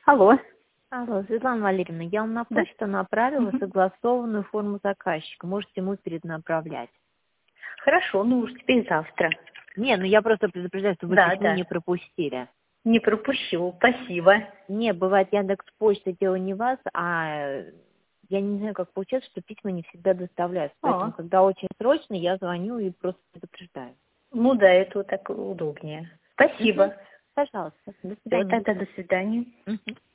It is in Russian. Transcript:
Алло. Алло, Светлана Валерьевна, я вам на Да. почту направила согласованную форму заказчика. Можете ему перенаправлять. Хорошо, ну уж теперь завтра. Не, ну я просто предупреждаю, что вы Да, письмо да. не пропустили. Не пропущу, спасибо. Не, бывает, Яндекс.Почта дело не вас, а я не знаю, как получается, что письма не всегда доставляются. Поэтому, когда очень срочно, я звоню и просто предупреждаю. Ну да, это вот так удобнее. Спасибо. Пожалуйста, до Все, свидания. тогда до свидания. Мгм.